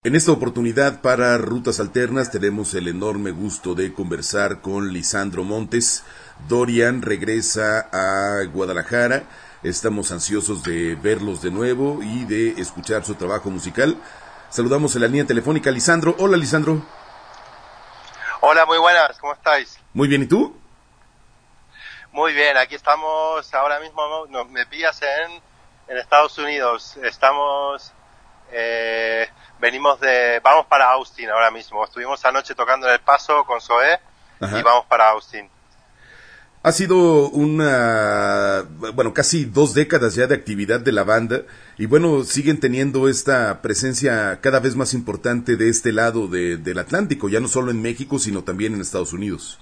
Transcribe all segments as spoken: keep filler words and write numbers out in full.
En esta oportunidad para Rutas Alternas tenemos el enorme gusto de conversar con Lisandro Montes. Dorian regresa a Guadalajara. Estamos ansiosos de verlos de nuevo y de escuchar su trabajo musical. Saludamos en la línea telefónica a Lisandro. Hola, Lisandro. Hola, muy buenas, ¿cómo estáis? Muy bien, ¿y tú? Muy bien, aquí estamos ahora mismo, no, me pillas en, en Estados Unidos. Estamos, eh, venimos de, vamos para Austin ahora mismo. Estuvimos anoche tocando en El Paso con Zoé. Ajá. Y vamos para Austin. Ha sido una, bueno, casi dos décadas ya de actividad de la banda y bueno, siguen teniendo esta presencia cada vez más importante de este lado de, del Atlántico, ya no solo en México, sino también en Estados Unidos.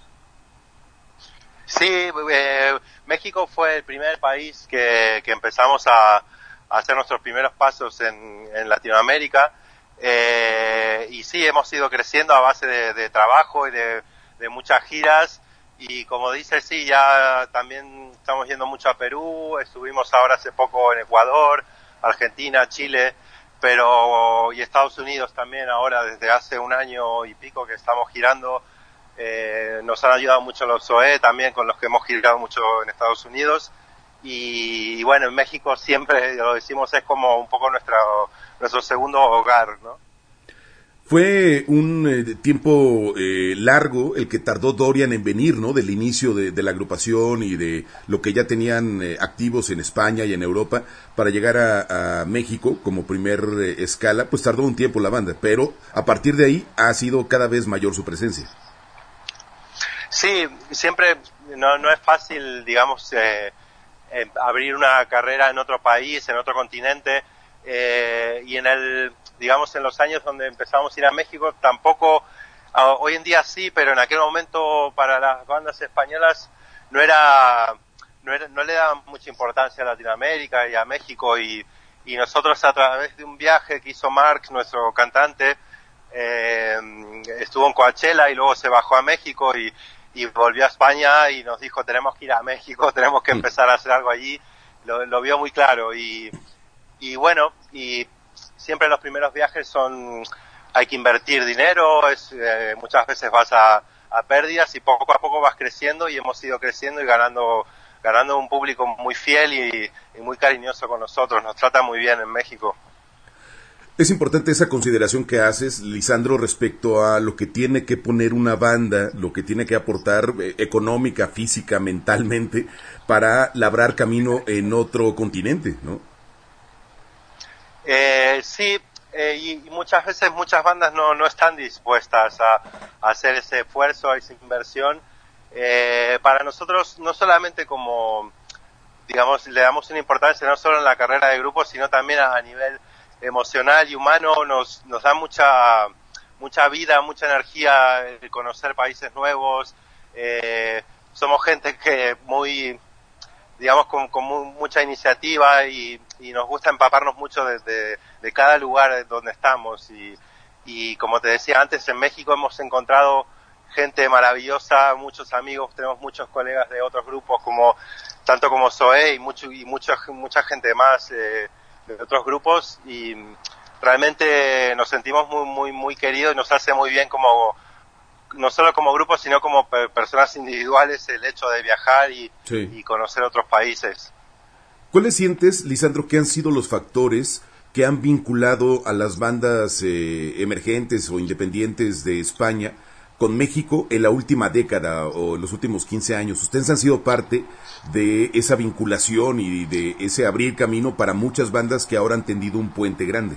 Sí, eh, México fue el primer país que, que empezamos a, a hacer nuestros primeros pasos en, en Latinoamérica eh, y sí, hemos ido creciendo a base de, de trabajo y de, de muchas giras. Y como dices, sí, ya también estamos yendo mucho a Perú, estuvimos ahora hace poco en Ecuador, Argentina, Chile, pero y Estados Unidos también ahora desde hace un año y pico que estamos girando. Eh, nos han ayudado mucho los Zoé también, con los que hemos girado mucho en Estados Unidos. Y, y bueno, en México siempre, lo decimos, es como un poco nuestro, nuestro segundo hogar, ¿no? Fue un eh, tiempo eh, largo el que tardó Dorian en venir, ¿no? Del inicio de, de la agrupación y de lo que ya tenían eh, activos en España y en Europa para llegar a, a México como primer eh, escala, pues tardó un tiempo la banda, pero a partir de ahí ha sido cada vez mayor su presencia. Sí, siempre no, no es fácil, digamos, eh, eh, abrir una carrera en otro país, en otro continente, eh, y en el... digamos, en los años donde empezamos a ir a México, tampoco, uh, hoy en día sí, pero en aquel momento para las bandas españolas no era, no era, no le daban mucha importancia a Latinoamérica y a México, y, y nosotros a través de un viaje que hizo Marx, nuestro cantante, eh, estuvo en Coachella y luego se bajó a México y, y volvió a España y nos dijo, tenemos que ir a México, tenemos que empezar a hacer algo allí, lo, lo vio muy claro, y, y bueno, y siempre los primeros viajes son, hay que invertir dinero, es, eh, muchas veces vas a, a pérdidas y poco a poco vas creciendo y hemos ido creciendo y ganando, ganando un público muy fiel y, y muy cariñoso con nosotros, nos trata muy bien en México. Es importante esa consideración que haces, Lisandro, respecto a lo que tiene que poner una banda, lo que tiene que aportar eh, económica, física, mentalmente, para labrar camino en otro continente, ¿no? Eh, sí, eh, y, y muchas veces muchas bandas no, no están dispuestas a, a hacer ese esfuerzo, a esa inversión. Eh, para nosotros, no solamente como, digamos, le damos una importancia no solo en la carrera de grupo, sino también a, a nivel emocional y humano, nos, nos da mucha, mucha vida, mucha energía el conocer países nuevos. Eh, somos gente que muy... digamos, con, con muy, mucha iniciativa y, y nos gusta empaparnos mucho de, de, de cada lugar donde estamos y, y como te decía antes, en México hemos encontrado gente maravillosa, muchos amigos, tenemos muchos colegas de otros grupos como tanto como Zoé y mucho y mucho, mucha gente más eh, de otros grupos y realmente nos sentimos muy muy muy queridos y nos hace muy bien como no solo como grupo, sino como pe- personas individuales, el hecho de viajar y, sí. y conocer otros países. ¿Cuáles sientes, Lisandro, que han sido los factores que han vinculado a las bandas eh, emergentes o independientes de España con México en la última década o en los últimos quince años? Ustedes han sido parte de esa vinculación y de ese abrir camino para muchas bandas que ahora han tendido un puente grande.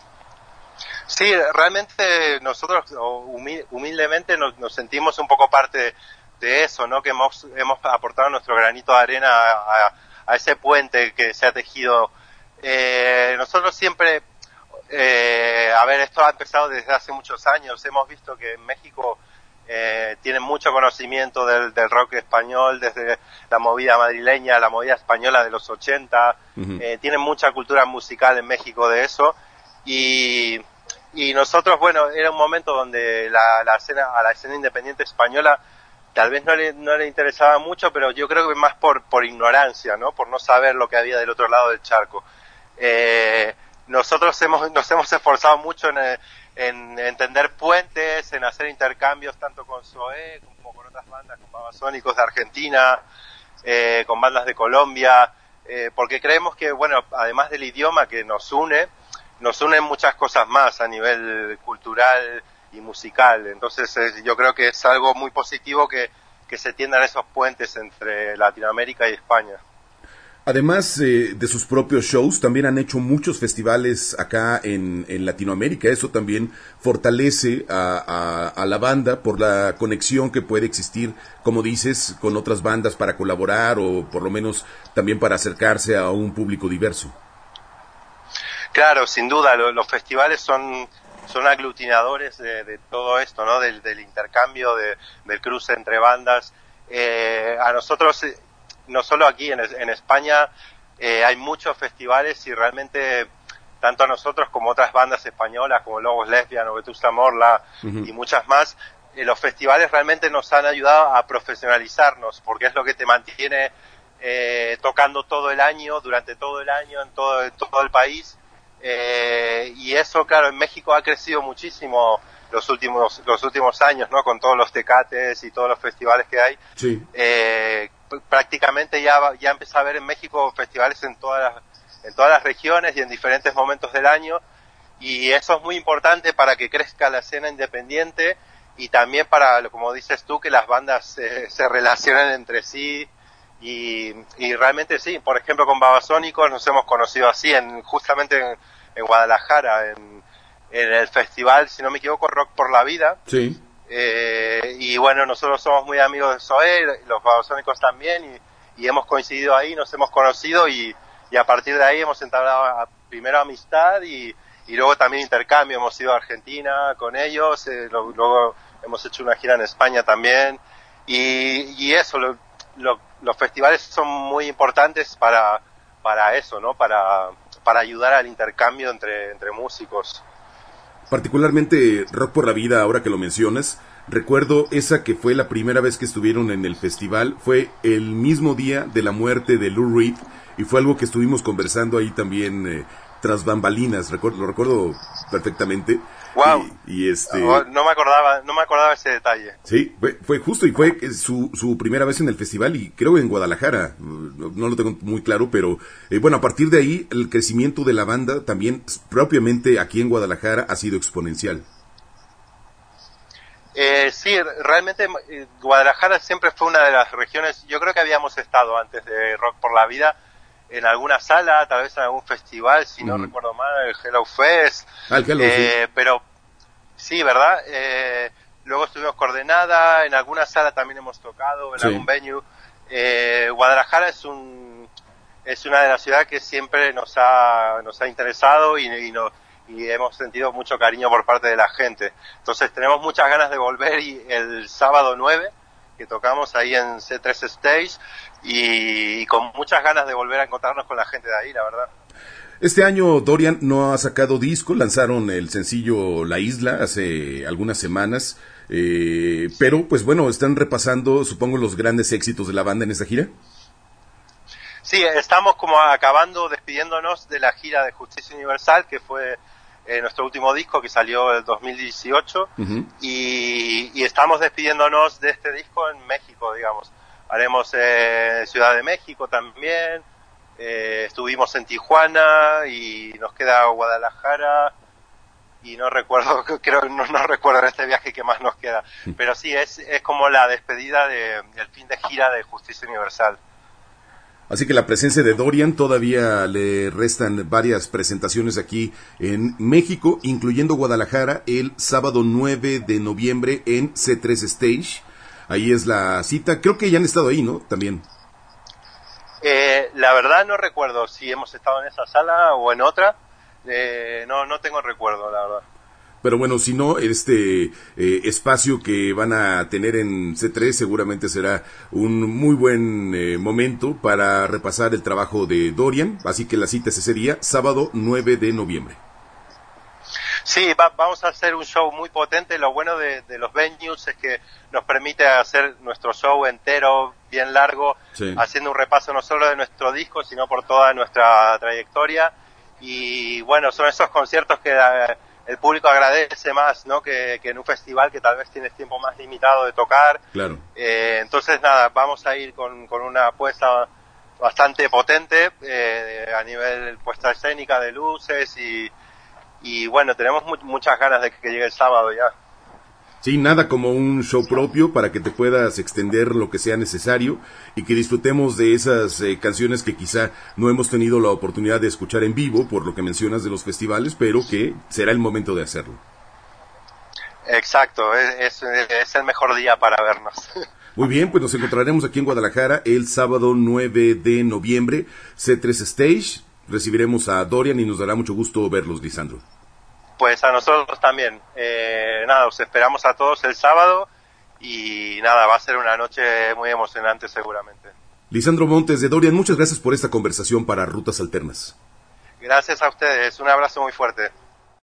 Sí, realmente nosotros humildemente nos, nos sentimos un poco parte de eso, ¿no? Que hemos, hemos aportado nuestro granito de arena a, a, a ese puente que se ha tejido. Eh, nosotros siempre, eh, a ver, esto ha empezado desde hace muchos años. Hemos visto que en México eh, tienen mucho conocimiento del, del rock español, desde la movida madrileña, la movida española de los ochenta. Uh-huh. Eh, tienen mucha cultura musical en México de eso. Y... Y nosotros, bueno, era un momento donde la, la escena, a la escena independiente española tal vez no le, no le interesaba mucho, pero yo creo que más por, por ignorancia, ¿no? Por no saber lo que había del otro lado del charco. Eh, nosotros hemos, nos hemos esforzado mucho en, en entender puentes, en hacer intercambios tanto con Zoé como con otras bandas, con Babasónicos de Argentina, eh, con bandas de Colombia, eh, porque creemos que, bueno, además del idioma que nos une, nos unen muchas cosas más a nivel cultural y musical. Entonces eh, yo creo que es algo muy positivo que, que se tiendan esos puentes entre Latinoamérica y España. Además eh, de sus propios shows, también han hecho muchos festivales acá en, en Latinoamérica. Eso también fortalece a, a, a la banda por la conexión que puede existir, como dices, con otras bandas para colaborar o por lo menos también para acercarse a un público diverso. Claro, sin duda, lo, los festivales son, son aglutinadores de, de todo esto, ¿no? Del, del intercambio, de, del cruce entre bandas. Eh, a nosotros... no solo aquí en, en España eh, hay muchos festivales y realmente tanto a nosotros como otras bandas españolas como Lobos Lesbian o Vetusta Morla uh-huh. y muchas más, eh, los festivales realmente nos han ayudado a profesionalizarnos porque es lo que te mantiene eh, tocando todo el año, durante todo el año en todo, en todo el país eh, y eso claro en México ha crecido muchísimo los últimos los últimos años, ¿no? Con todos los tecates y todos los festivales que hay. Sí. Eh, prácticamente ya ya empecé a ver en México festivales en todas las en todas las regiones y en diferentes momentos del año y eso es muy importante para que crezca la escena independiente y también para, como dices tú, que las bandas eh, se relacionen entre sí y, y realmente sí, por ejemplo con Babasónicos nos hemos conocido así en justamente en, en Guadalajara en en el festival, si no me equivoco, Rock por la Vida. Sí. Eh, y bueno, nosotros somos muy amigos de Zoé, los Babasónicos también, y, y hemos coincidido ahí, nos hemos conocido y, y a partir de ahí hemos entablado a, primero amistad y, y luego también intercambio. Hemos ido a Argentina con ellos, eh, lo, luego hemos hecho una gira en España también y, y eso, lo, lo, los festivales son muy importantes para, para eso, ¿no? Para, para ayudar al intercambio entre, entre músicos. Particularmente Rock por la Vida, ahora que lo mencionas, recuerdo esa que fue la primera vez que estuvieron en el festival, fue el mismo día de la muerte de Lou Reed, y fue algo que estuvimos conversando ahí también eh, tras bambalinas, recuerdo, lo recuerdo perfectamente. Wow. Y, y este no, no me acordaba, no me acordaba ese detalle. Sí, fue, fue justo y fue su, su primera vez en el festival y creo en Guadalajara, no lo tengo muy claro, pero eh, bueno, a partir de ahí el crecimiento de la banda también propiamente aquí en Guadalajara ha sido exponencial. Eh, sí, realmente eh, Guadalajara siempre fue una de las regiones, yo creo que habíamos estado antes de Rock por la Vida en alguna sala, tal vez en algún festival, si no mm. recuerdo mal, el Hello Fest. Ah, el Hello, eh, sí. Pero sí, ¿verdad? Eh, luego estuvimos Coordenada, en alguna sala también hemos tocado, en sí. algún venue. Eh, Guadalajara es un es una de las ciudades que siempre nos ha nos ha interesado y, y, no, y hemos sentido mucho cariño por parte de la gente. Entonces tenemos muchas ganas de volver y el sábado nueve que tocamos ahí en C tres Stage y, y con muchas ganas de volver a encontrarnos con la gente de ahí, la verdad. Este año Dorian no ha sacado disco, lanzaron el sencillo La Isla hace algunas semanas, eh, pero pues bueno, están repasando supongo los grandes éxitos de la banda en esta gira. Sí, estamos como acabando, despidiéndonos de la gira de Justicia Universal, que fue eh, nuestro último disco que salió en dos mil dieciocho, uh-huh. y, y estamos despidiéndonos de este disco en México, digamos. Haremos eh, Ciudad de México también, eh, estuvimos en Tijuana y nos queda Guadalajara y no recuerdo, creo no, no recuerdo en este viaje qué más nos queda, pero sí, es, es como la despedida de, del fin de gira de Justicia Universal. Así que la presencia de Dorian todavía le restan varias presentaciones aquí en México, incluyendo Guadalajara el sábado nueve de noviembre en C tres Stage. Ahí es la cita. Creo que ya han estado ahí, ¿no? También. Eh, la verdad no recuerdo si hemos estado en esa sala o en otra. Eh, no, no tengo recuerdo, la verdad. Pero bueno, si no, este eh, espacio que van a tener en C tres seguramente será un muy buen eh, momento para repasar el trabajo de Dorian. Así que la cita ese sería sábado nueve de noviembre. Sí, va, vamos a hacer un show muy potente. Lo bueno de, de los venues es que nos permite hacer nuestro show entero, bien largo, sí. haciendo un repaso no solo de nuestro disco, sino por toda nuestra trayectoria. Y bueno, son esos conciertos que... el público agradece más, ¿no? Que, que en un festival que tal vez tienes tiempo más limitado de tocar. Claro. Eh, entonces, nada, vamos a ir con, con una apuesta bastante potente eh, a nivel puesta escénica de luces y, y bueno, tenemos mu- muchas ganas de que, que llegue el sábado ya. Sí, nada como un show propio para que te puedas extender lo que sea necesario y que disfrutemos de esas eh, canciones que quizá no hemos tenido la oportunidad de escuchar en vivo por lo que mencionas de los festivales, pero que será el momento de hacerlo. Exacto, es, es, es el mejor día para vernos. Muy bien, pues nos encontraremos aquí en Guadalajara el sábado nueve de noviembre, C tres Stage. Recibiremos a Dorian y nos dará mucho gusto verlos, Lisandro. Pues a nosotros también. Eh, nada, os esperamos a todos el sábado y nada, va a ser una noche muy emocionante seguramente. Lisandro Montes de Dorian, muchas gracias por esta conversación para Rutas Alternas. Gracias a ustedes, un abrazo muy fuerte.